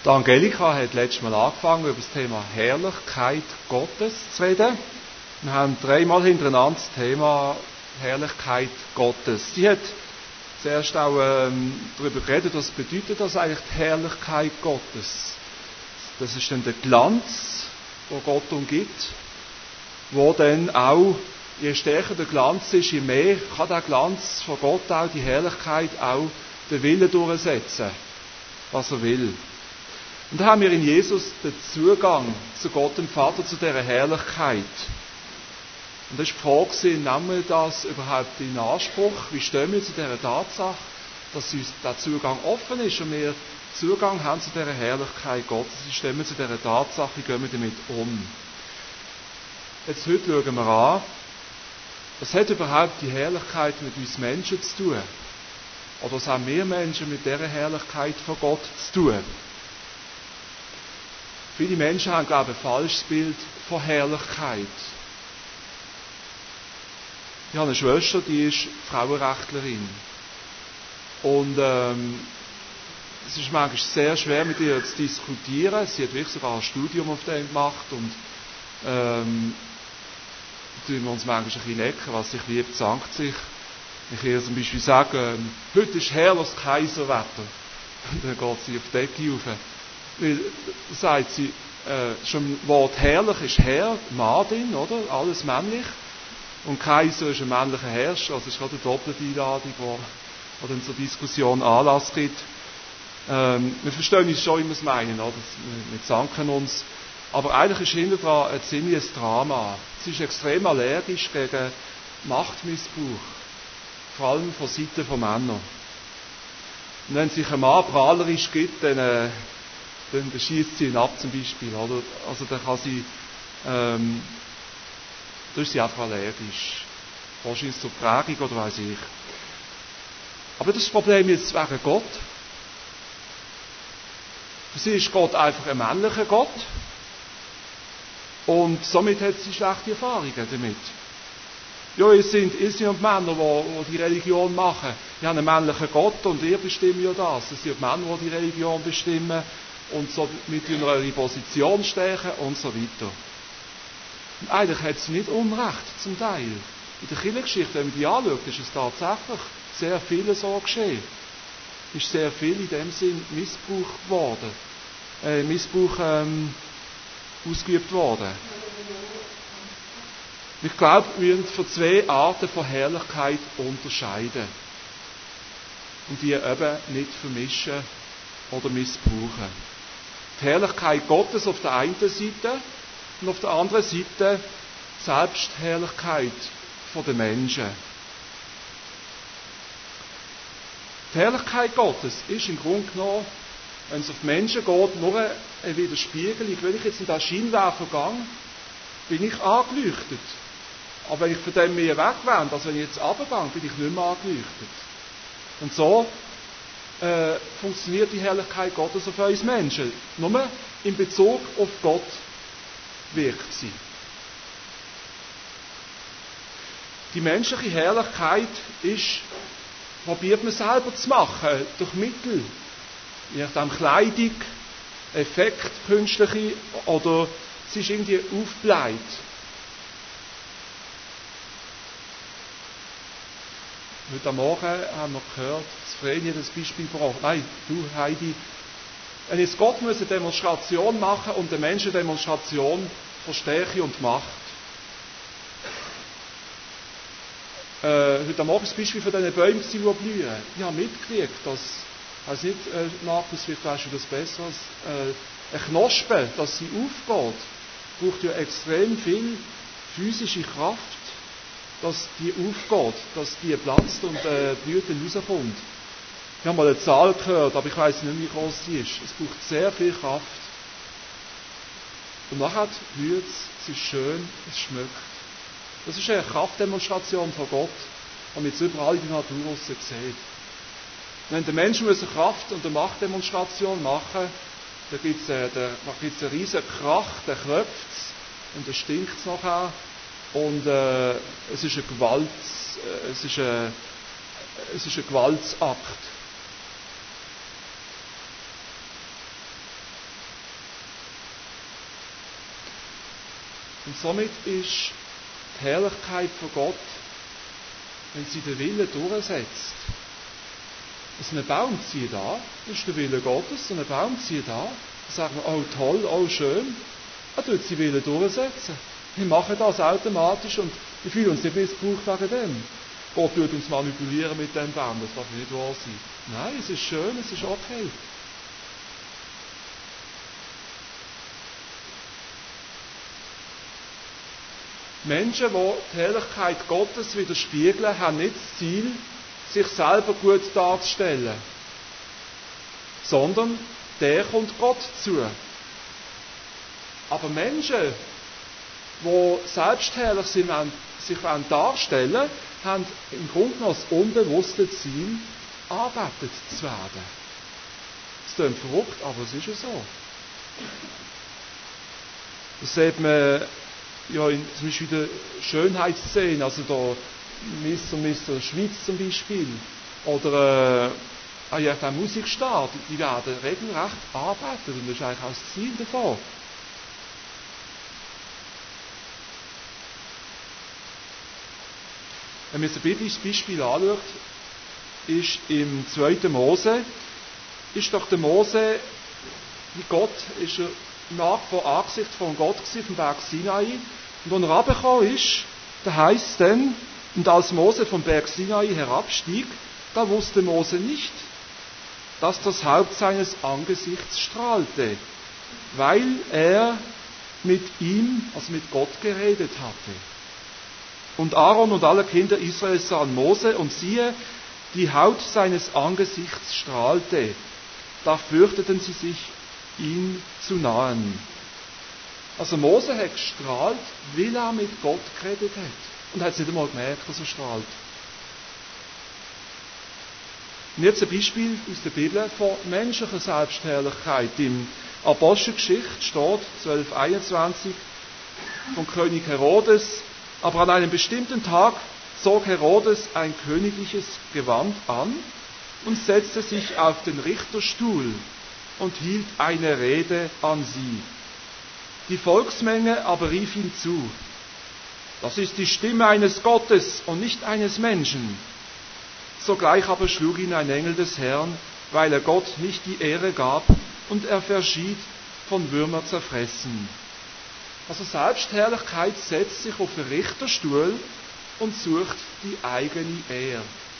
Die Angelika hat letztes Mal angefangen, über das Thema Herrlichkeit Gottes zu reden. Wir haben 3 Mal hintereinander das Thema Herrlichkeit Gottes. Sie hat zuerst auch darüber geredet, was bedeutet das eigentlich, die Herrlichkeit Gottes. Das ist dann der Glanz, den Gott umgibt, wo dann auch, je stärker der Glanz ist, je mehr kann der Glanz von Gott auch, die Herrlichkeit auch, den Willen durchsetzen, was er will. Und da haben wir in Jesus den Zugang zu Gott, dem Vater, zu dieser Herrlichkeit. Und das ist die Frage, nehmen wir das überhaupt in Anspruch? Wie stehen wir zu dieser Tatsache, dass uns der Zugang offen ist und wir Zugang haben zu dieser Herrlichkeit Gottes? Wie stehen wir zu dieser Tatsache? Wie gehen wir damit um? Jetzt heute schauen wir an, was hat überhaupt die Herrlichkeit mit uns Menschen zu tun? Oder was haben wir Menschen mit dieser Herrlichkeit von Gott zu tun? Viele Menschen haben, glaube ich, ein falsches Bild von Herrlichkeit. Ich habe eine Schwester, die ist Frauenrechtlerin. Und es ist manchmal sehr schwer, mit ihr zu diskutieren. Sie hat wirklich sogar ein Studium auf dem gemacht. Und da tun wir uns manchmal ein bisschen necken, was sich liebt, zankt sich. Ich ihr zum Beispiel sage, heute ist herrliches Kaiserwetter. Und dann geht sie auf die Decke rauf. Weil, sagt sie, schon im Wort herrlich ist Herr, Mann drin, oder? Alles männlich. Und Kaiser ist ein männlicher Herrscher, also es ist gerade eine doppelte Einladung, wo dann zur Diskussion Anlass gibt. Wir verstehen uns schon, wie wir es meinen, oder? Wir zanken uns. Aber eigentlich ist hinter dran ein ziemliches Drama. Sie ist extrem allergisch gegen Machtmissbrauch. Vor allem von Seiten von Männern. Und wenn sich ein Mann prahlerisch gibt, dann schießt sie ihn ab zum Beispiel, oder? Also dann kann sie, da ist sie einfach allergisch. Wahrscheinlich zur Prägung oder weiss ich. Aber das Problem jetzt wegen Gott. Für sie ist Gott einfach ein männlicher Gott. Und somit hat sie schlechte Erfahrungen damit. Ja, es sind und Männer, die die Religion machen. Die haben einen männlichen Gott und ihr bestimmt ja das. Es sind die Männer, die die Religion bestimmen. Und so mit ihrer Position stärken und so weiter. Und eigentlich hat sie nicht Unrecht, zum Teil. In der Kirchengeschichte, wenn man die anschaut, ist es tatsächlich sehr viel so geschehen. Ist sehr viel in dem Sinn Missbrauch geworden. Ausgeübt worden. Ich glaube, wir müssen von 2 Arten von Herrlichkeit unterscheiden. Und die eben nicht vermischen oder missbrauchen. Die Herrlichkeit Gottes auf der einen Seite und auf der anderen Seite die Selbstherrlichkeit der Menschen. Die Herrlichkeit Gottes ist im Grunde genommen, wenn es auf die Menschen geht, nur eine Widerspiegelung. Wenn ich jetzt in den Scheinwerfer gehe, bin ich angeleuchtet. Aber wenn ich von dem mehr wegwende, also wenn ich jetzt runtergehe, bin ich nicht mehr angeleuchtet. Und so funktioniert die Herrlichkeit Gottes auf uns Menschen. Nur in Bezug auf Gott wirkt sie. Die menschliche Herrlichkeit ist, probiert man selber zu machen, durch Mittel. Je nachdem Kleidung, Effekt, künstliche, oder es ist irgendwie aufgebläht. Heute Morgen haben wir gehört, dass Vreni das Beispiel braucht. Nein, du Heidi, wenn jetzt Gott muss eine Demonstration machen und der Mensch eine Demonstration von Stärke und Macht. Heute Morgen das Beispiel von diesen Bäumen, die blühen. Ich habe mitgekriegt, dass, ich weiss nicht, Markus, vielleicht weißt du das besser, eine Knospe, dass sie aufgeht, braucht ja extrem viel physische Kraft, dass die aufgeht, dass die platzt und Blüten rauskommt. Ich habe mal eine Zahl gehört, aber ich weiss nicht, wie groß die ist. Es braucht sehr viel Kraft. Und nachher blüht es, es ist schön, es schmeckt. Das ist eine Kraftdemonstration von Gott, die man jetzt überall in der Natur raus sieht. Wenn der Mensch eine Kraft- und eine Machtdemonstration machen, dann gibt es einen riesen Krach, der klopft und dann stinkt es nachher. Und es ist ein Gewaltsakt. Und somit ist die Herrlichkeit von Gott, wenn sie den Willen durchsetzt. Also ein Baum zieht an, das ist der Wille Gottes, und ein Baum zieht an, dann sagt man, oh toll, oh schön, er tut seinen Willen durchsetzen. Wir machen das automatisch und wir fühlen uns nicht missbraucht wegen dem. Gott tut uns manipulieren mit dem Baum, das darf nicht wahr sein. Nein, es ist schön, es ist okay. Menschen, die die Herrlichkeit Gottes widerspiegeln, haben nicht das Ziel, sich selber gut darzustellen, sondern der kommt Gott zu. Aber Menschen, die selbstherrlich sind, sich darstellen, haben im Grunde genommen das unbewusste Ziel, arbeitet zu werden. Das klingt verrückt, aber es ist ja so. Das sieht man ja zum Beispiel in der Schönheitsszene, also da Miss und Mr. Schweiz zum Beispiel, oder der Musikstar, die werden regelrecht arbeiten und das ist eigentlich auch das Ziel davon. Wenn man sich ein biblisches Beispiel anschaut, ist im 2. Mose, ist doch der Mose, wie Gott, ist er vor Angesicht von Gott gewesen, vom Berg Sinai. Und als er runtergekommen ist, da heisst es dann, und als Mose vom Berg Sinai herabstieg, da wusste Mose nicht, dass das Haupt seines Angesichts strahlte, weil er mit ihm, also mit Gott, geredet hatte. Und Aaron und alle Kinder Israels sahen Mose, und siehe, die Haut seines Angesichts strahlte. Da fürchteten sie sich, ihn zu nahen. Also Mose hat gestrahlt, weil er mit Gott geredet hat. Und hat es nicht einmal gemerkt, dass er strahlt. Und jetzt ein Beispiel aus der Bibel von menschlicher Selbstherrlichkeit. Im Apostelgeschichte steht 12,21 von König Herodes: Aber an einem bestimmten Tag zog Herodes ein königliches Gewand an und setzte sich auf den Richterstuhl und hielt eine Rede an sie. Die Volksmenge aber rief ihm zu: Das ist die Stimme eines Gottes und nicht eines Menschen. Sogleich aber schlug ihn ein Engel des Herrn, weil er Gott nicht die Ehre gab, und er verschied, von Würmer zerfressen. Also Selbstherrlichkeit setzt sich auf den Richterstuhl und sucht die eigene Ehre.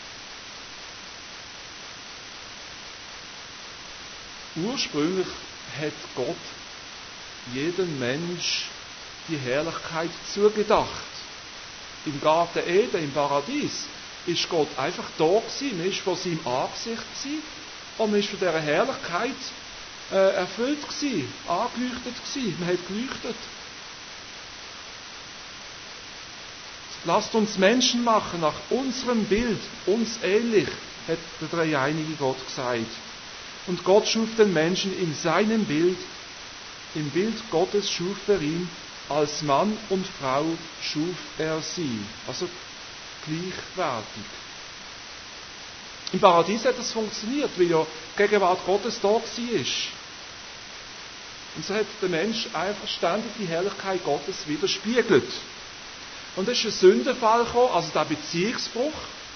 Ursprünglich hat Gott jedem Mensch die Herrlichkeit zugedacht. Im Garten Eden, im Paradies, ist Gott einfach da gewesen, man ist vor seinem Angesicht gewesen und man ist von dieser Herrlichkeit erfüllt gewesen, angeleuchtet gewesen, man hat geleuchtet. Lasst uns Menschen machen nach unserem Bild, uns ähnlich, hat der dreieinige Gott gesagt. Und Gott schuf den Menschen in seinem Bild, im Bild Gottes schuf er ihn, als Mann und Frau schuf er sie. Also gleichwertig. Im Paradies hat das funktioniert, weil ja die Gegenwart Gottes da war. Und so hat der Mensch einfach ständig die Herrlichkeit Gottes widerspiegelt. Und es ist ein Sündenfall gekommen, also der Beziehungsbruch.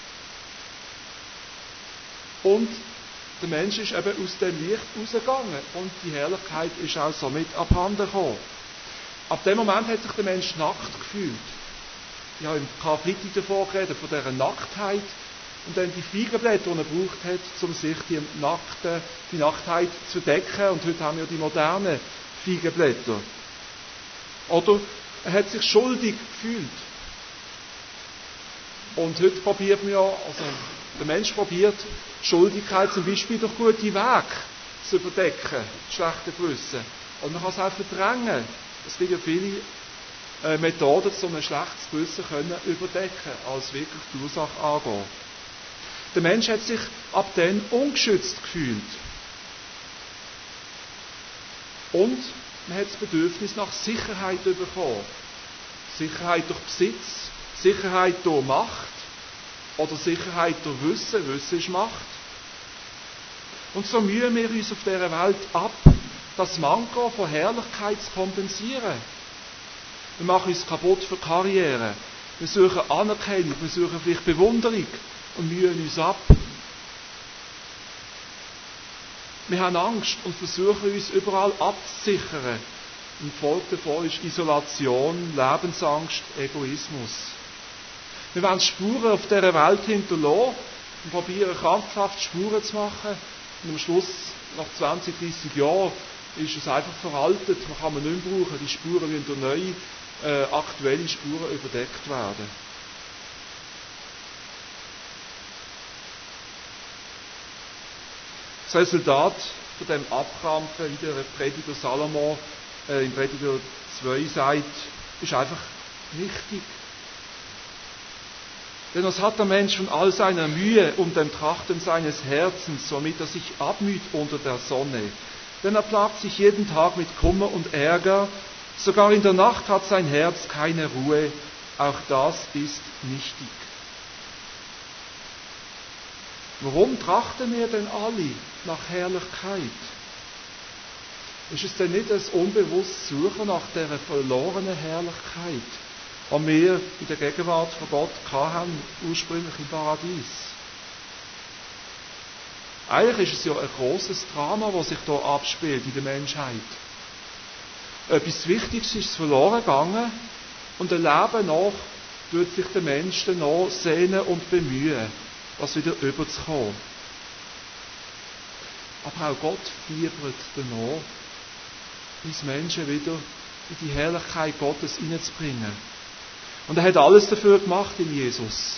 Und der Mensch ist eben aus dem Licht rausgegangen und die Herrlichkeit ist auch somit abhanden gekommen. Ab dem Moment hat sich der Mensch nackt gefühlt. Ich habe im Karfreitag davor geredet, von dieser Nacktheit und dann die Feigenblätter, die er gebraucht hat, um sich die Nacktheit zu decken. Und heute haben wir die modernen Feigenblätter. Oder er hat sich schuldig gefühlt. Und heute probiert man ja, also der Mensch probiert, Schuldigkeit zum Beispiel durch gute Wege zu überdecken, das schlechte Gewissen. Und man kann es auch verdrängen. Es gibt ja viele Methoden, um ein schlechtes Gewissen überdecken, als wirklich die Ursache angehen. Der Mensch hat sich ab dann ungeschützt gefühlt. Und man hat das Bedürfnis nach Sicherheit bekommen. Sicherheit durch Besitz, Sicherheit durch Macht oder Sicherheit durch Wissen. Wissen ist Macht. Und so mühen wir uns auf dieser Welt ab, das Manko von Herrlichkeit zu kompensieren. Wir machen uns kaputt für Karriere. Wir suchen Anerkennung, wir suchen vielleicht Bewunderung und mühen uns ab. Wir haben Angst und versuchen uns überall abzusichern. Und die Folge davon ist Isolation, Lebensangst, Egoismus. Wir wollen Spuren auf dieser Welt hinterlassen und probieren krampfhaft Spuren zu machen. Und am Schluss, nach 20, 30 Jahren, ist es einfach veraltet. Man kann nicht mehr brauchen. Die Spuren müssen durch neue, aktuelle Spuren überdeckt werden. Das Resultat von dem Abkrampfen, wie der Prediger Salomo in Prediger 2 sagt, ist einfach richtig. Denn was hat der Mensch von all seiner Mühe um dem Trachten seines Herzens, womit er sich abmüht unter der Sonne? Denn er plagt sich jeden Tag mit Kummer und Ärger, sogar in der Nacht hat sein Herz keine Ruhe, auch das ist nichtig. Warum trachten wir denn alle nach Herrlichkeit? Ist es denn nicht ein unbewusstes Suchen nach dieser verlorenen Herrlichkeit, die wir in der Gegenwart von Gott hatten, ursprünglich im Paradies? Eigentlich ist es ja ein grosses Drama, das sich hier abspielt in der Menschheit. Etwas Wichtiges ist verloren gegangen und ein Leben nach tut sich der Mensch danach sehnen und bemühen, das wieder überzukommen. Aber auch Gott fiebert danach, uns Menschen wieder in die Herrlichkeit Gottes hineinzubringen. Und er hat alles dafür gemacht in Jesus.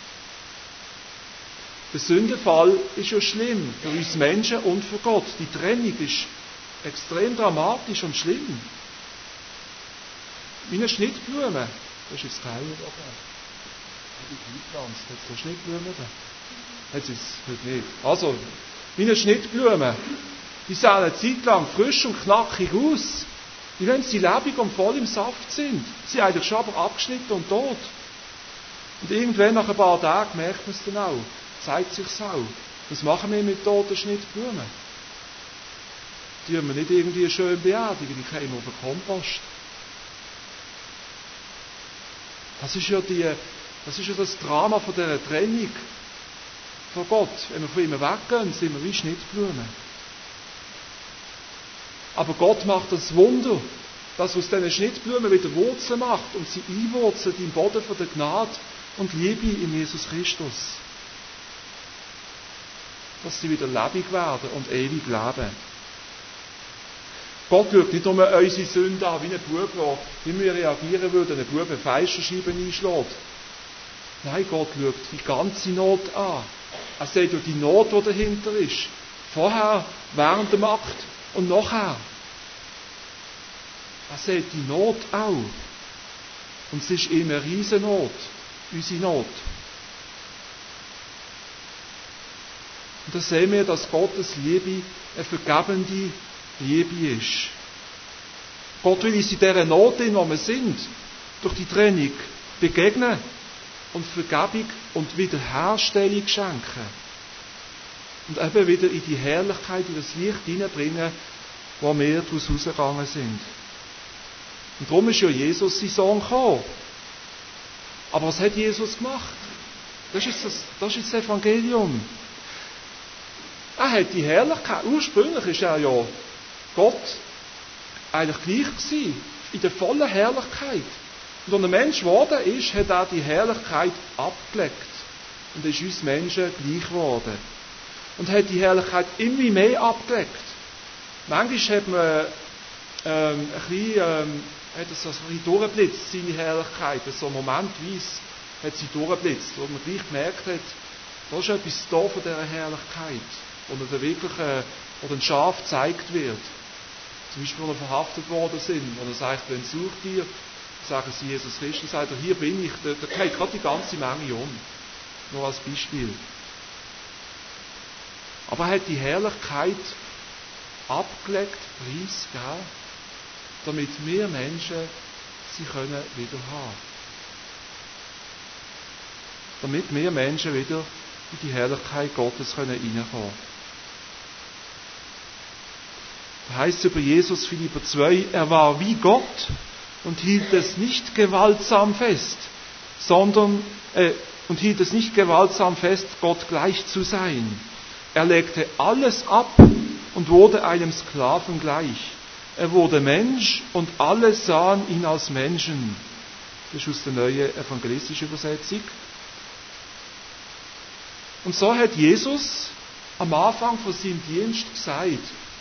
Der Sündenfall ist ja schlimm für uns Menschen und für Gott. Die Trennung ist extrem dramatisch und schlimm. Wie eine Schnittblume. Das ist jetzt geil. Hat es da Schnittblumen da? Hat es heute nicht. Also, wie eine Schnittblume. Die sehen eine Zeit lang frisch und knackig aus. Wie wenn sie lebendig und voll im Saft sind. Sie eigentlich schon aber abgeschnitten und tot. Und irgendwann nach ein paar Tagen merkt man es dann auch. Zeigt sich's auch. Was machen wir mit toten Schnittblumen? Die wir nicht irgendwie schön beerdigen, die kommen auf den Kompost. Das ist ja das Drama von dieser Trennung von Gott. Wenn wir von ihm weggehen, sind wir wie Schnittblumen. Aber Gott macht das Wunder, dass er aus diesen Schnittblumen wieder Wurzeln macht und sie einwurzelt im Boden von der Gnade und Liebe in Jesus Christus. Dass sie wieder lebendig werden und ewig leben. Gott schaut nicht nur unsere Sünde an, wie ein Bub, der, wie wir reagieren würden, wenn ein Bub eine Fleischerscheibe einschlägt. Nein, Gott schaut die ganze Not an. Er sieht ja die Not, die dahinter ist. Vorher, während dem Akt und nachher. Er sieht die Not auch. Und es ist ihm eine riesen Not, unsere Not. Und da sehen wir, dass Gottes Liebe eine vergebende Liebe ist. Gott will uns in dieser Not, in der wir sind, durch die Trennung begegnen und Vergebung und Wiederherstellung schenken. Und eben wieder in die Herrlichkeit, in das Licht hineinbringen, wo wir daraus rausgegangen sind. Und darum ist ja Jesus sein Sohn gekommen. Aber was hat Jesus gemacht? Das ist das Evangelium. Er hat die Herrlichkeit, ursprünglich ist er ja Gott eigentlich gleich gewesen, in der vollen Herrlichkeit. Und als er Mensch geworden ist, hat er die Herrlichkeit abgelegt. Und ist uns Menschen gleich geworden. Und hat die Herrlichkeit immer mehr abgelegt. Manchmal hat man hat es so ein bisschen durchblitzt, seine Herrlichkeit. So momentweise hat sie durchblitzt, wo man gleich gemerkt hat, da ist etwas da von dieser Herrlichkeit, wo er dann wirklich oder ein Schaf gezeigt wird. Zum Beispiel, wo er verhaftet worden sind, wo er sagt, wenn sucht ihr, sagen sie Jesus Christus, sagt er, hier bin ich, da geht gerade die ganze Menge um. Nur als Beispiel. Aber er hat die Herrlichkeit abgelegt, preisgegeben, damit wir Menschen sie können wieder haben. Damit wir Menschen wieder in die Herrlichkeit Gottes können reinkommen. Da heißt es über Jesus, Philipper 2, er war wie Gott und hielt es nicht gewaltsam fest, Gott gleich zu sein. Er legte alles ab und wurde einem Sklaven gleich. Er wurde Mensch und alle sahen ihn als Menschen. Das ist aus der neuen evangelistischen Übersetzung. Und so hat Jesus am Anfang von seinem Dienst gesagt,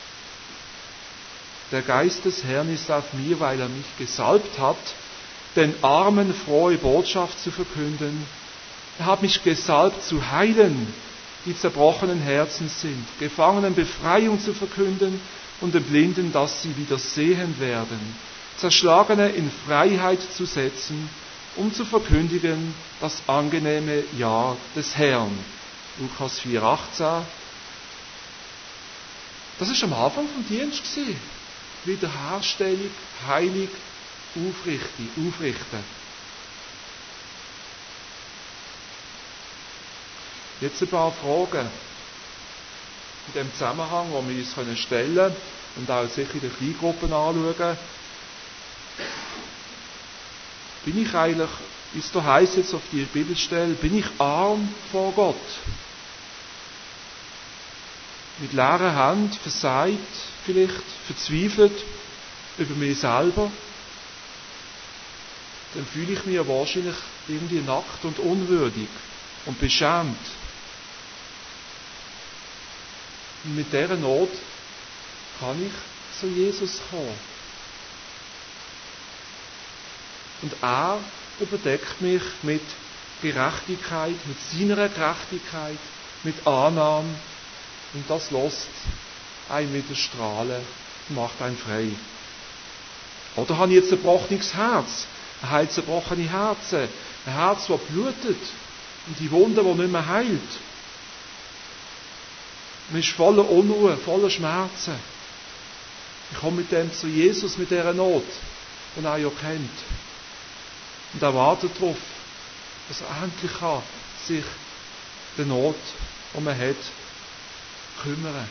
der Geist des Herrn ist auf mir, weil er mich gesalbt hat, den Armen frohe Botschaft zu verkünden. Er hat mich gesalbt zu heilen, die zerbrochenen Herzen sind, Gefangenen Befreiung zu verkünden und den Blinden, dass sie wieder sehen werden, Zerschlagene in Freiheit zu setzen, um zu verkündigen das angenehme Jahr des Herrn. Lukas 4,18. Das ist am Anfang vom Dienst gewesen. Wiederherstellung, Heilung, aufrichten. Jetzt ein paar Fragen in dem Zusammenhang, die wir uns stellen können und auch sicher in den Kleingruppen anschauen. Bin ich eigentlich, wie es da heisst jetzt auf die Bibelstelle, bin ich arm vor Gott? Mit leeren Händen, versagt vielleicht, verzweifelt über mich selber, dann fühle ich mich wahrscheinlich irgendwie nackt und unwürdig und beschämt. Und mit dieser Not kann ich zu Jesus kommen. Und er überdeckt mich mit Gerechtigkeit, mit seiner Gerechtigkeit, mit Annahme. Und das lässt einen wieder strahlen und macht einen frei. Oder habe ich jetzt ein zerbrochenes Herz? Ein Herz zerbrochene Herzen. Ein Herz, das blutet. Und die Wunde, die nicht mehr heilt. Man ist voller Unruhe, voller Schmerzen. Ich komme mit dem zu Jesus, mit dieser Not, die er ja kennt. Und er wartet darauf, dass er endlich sich der Not, die man hat, kümmern.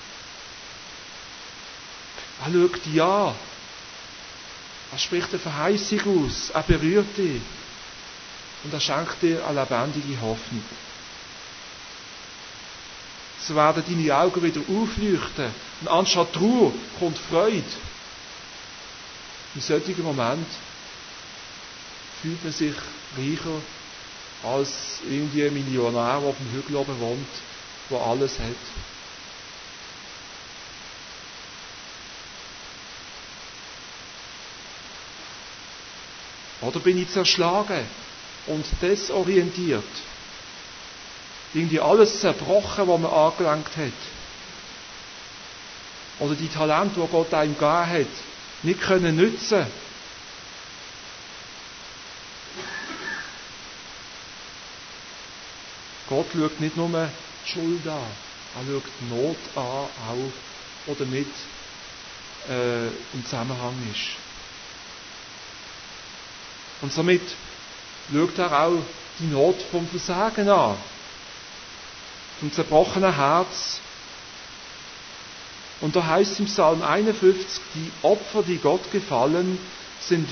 Er schaut dich an. Er spricht eine Verheißung aus. Er berührt dich. Und er schenkt dir eine lebendige Hoffnung. So werden deine Augen wieder aufleuchten. Und anstatt Trauer kommt Freude. In solchen Moment fühlt man sich reicher als irgendwie ein Millionär, der auf dem Hügel oben wohnt, der alles hat. Oder bin ich zerschlagen und desorientiert? Irgendwie alles zerbrochen, was man angelangt hat. Oder die Talente, die Gott einem gegeben hat, nicht können nützen. Gott schaut nicht nur die Schuld an, er schaut die Not an, auch, die damit im Zusammenhang ist. Und somit schaut er auch die Not vom Versagen an, vom zerbrochenen Herz. Und da heißt im Psalm 51, die Opfer, die Gott gefallen, sind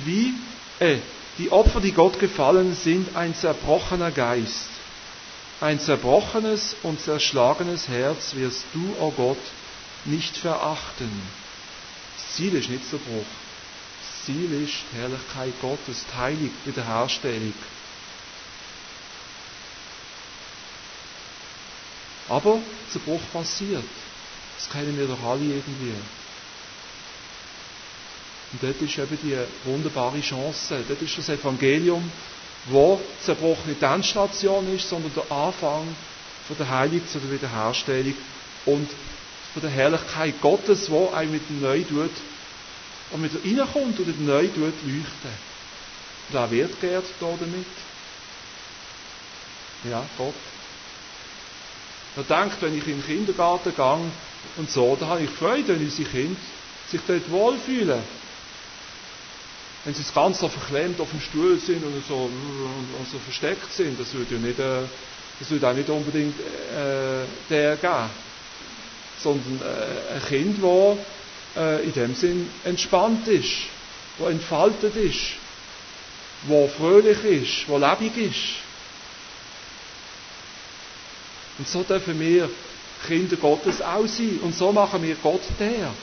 ein zerbrochener Geist. Ein zerbrochenes und zerschlagenes Herz wirst du, o Gott, nicht verachten. Das Ziel ist nicht der Bruch. Das Ziel ist die Herrlichkeit Gottes, die Heilung, Wiederherstellung. Aber der Bruch passiert. Das kennen wir doch alle irgendwie. Und dort ist eben die wunderbare Chance. Dort ist das Evangelium, wo zerbrochen nicht die Endstation ist, sondern der Anfang von der Heilung zu der Wiederherstellung und von der Herrlichkeit Gottes, wo einem wieder neu tut, und wieder reinkommt und wieder neu tut leuchten. Und wer wird geehrt da damit? Ja, Gott. Man denkt, wenn ich in den Kindergarten gehe und so, da habe ich Freude, wenn unsere Kinder sich dort wohlfühlen. Wenn sie ganz so verklemmt auf dem Stuhl sind und so versteckt sind, das würde auch nicht unbedingt der geben. Sondern ein Kind, das in dem Sinn entspannt ist, wo entfaltet ist, wo fröhlich ist, wo lebendig ist. Und so dürfen wir Kinder Gottes auch sein. Und so machen wir Gott der.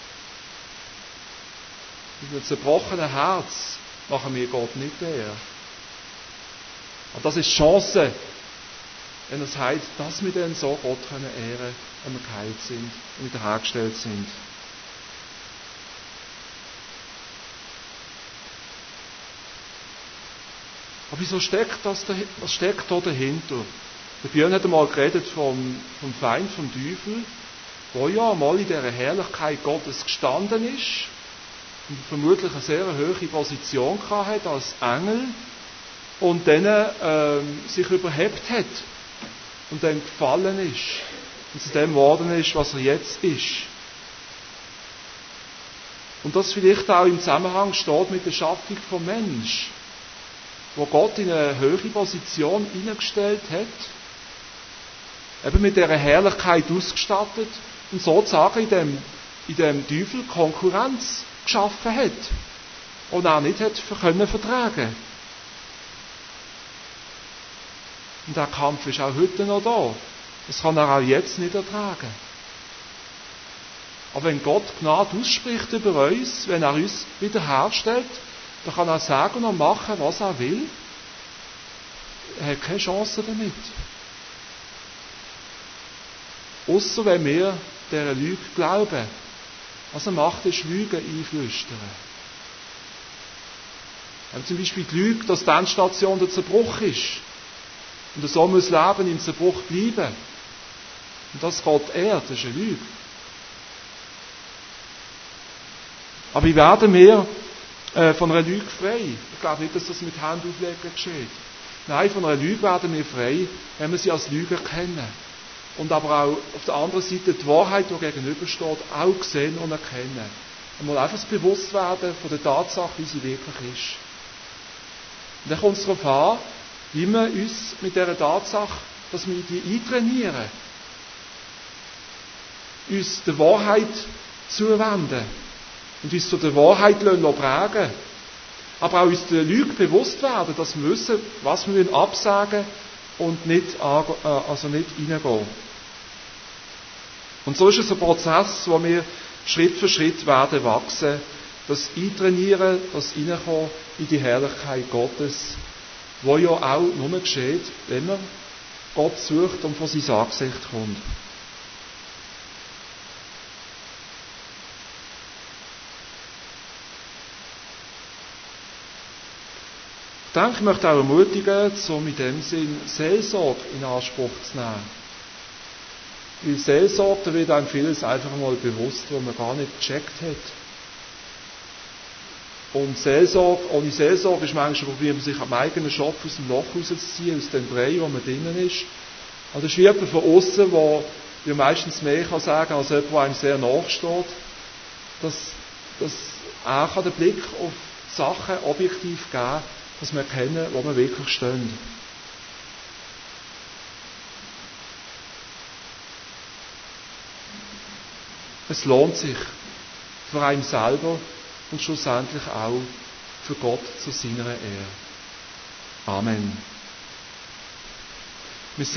Mit einem zerbrochenen Herz machen wir Gott nicht der. Und das ist die Chance, wenn er sagt, dass wir dann so Gott können ehren, wenn wir geheilt sind und wiederhergestellt sind. Aber wieso steckt was steckt da dahinter? Der Björn hat einmal geredet vom Feind, vom Teufel, der ja mal in dieser Herrlichkeit Gottes gestanden ist und vermutlich eine sehr hohe Position hat als Engel und dann sich überhebt hat und dann gefallen ist und zu dem geworden ist, was er jetzt ist. Und das vielleicht auch im Zusammenhang steht mit der Schaffung vom Mensch, wo Gott in eine höhere Position hineingestellt hat, eben mit dieser Herrlichkeit ausgestattet und sozusagen in dem Teufel Konkurrenz geschaffen hat und er nicht hat können vertragen. Und der Kampf ist auch heute noch da. Das kann er auch jetzt nicht ertragen. Aber wenn Gott Gnade ausspricht über uns, wenn er uns wiederherstellt, dann kann er sagen und machen, was er will. Er hat keine Chance damit. Ausser wenn wir dieser Lüge glauben. Was er macht, ist Lügen einflüstern. Wir haben zum Beispiel die Lüge, dass die Endstation der Zerbruch ist. Und so muss Leben im Zerbruch bleiben. Und das Gott ehrt, das ist eine Lüge. Aber wie werden wir von einer Lüge frei? Ich glaube nicht, dass das mit Handauflegen geschieht. Nein, von einer Lüge werden wir frei, wenn wir sie als Lüge erkennen. Und aber auch auf der anderen Seite die Wahrheit, die gegenübersteht, auch sehen und erkennen. Einmal einfach das Bewusstwerden von der Tatsache, wie sie wirklich ist. Und dann kommt es darauf an, wie wir uns mit dieser Tatsache, dass wir die eintrainieren, uns der Wahrheit zuwenden und uns von der Wahrheit prägen. Aber auch uns der Lüge bewusst werden, dass wir wissen, was wir absagen und nicht reingehen. Und so ist es ein Prozess, wo wir Schritt für Schritt werden wachsen, das Eintrainieren, das Reinkommen in die Herrlichkeit Gottes, wo ja auch nur geschieht, wenn man Gott sucht und vor sein Angesicht kommt. Ich denke, ich möchte auch ermutigen, so in dem Sinn Seelsorge in Anspruch zu nehmen. Weil Seelsorge, da wird einem vieles einfach mal bewusst, was man gar nicht gecheckt hat. Und Seelsorge, ohne Seelsorge ist manchmal probiert man sich am eigenen Schopf aus dem Loch rauszuziehen, aus dem Brei, wo man drinnen ist. Und das ist jemand von außen, der meistens mehr kann sagen als jemand, der einem sehr nachsteht, dass er kann den Blick auf Sachen objektiv geben, dass wir erkennen, wo wir wirklich stehen. Es lohnt sich für einen selber und schlussendlich auch für Gott zu seiner Ehre. Amen.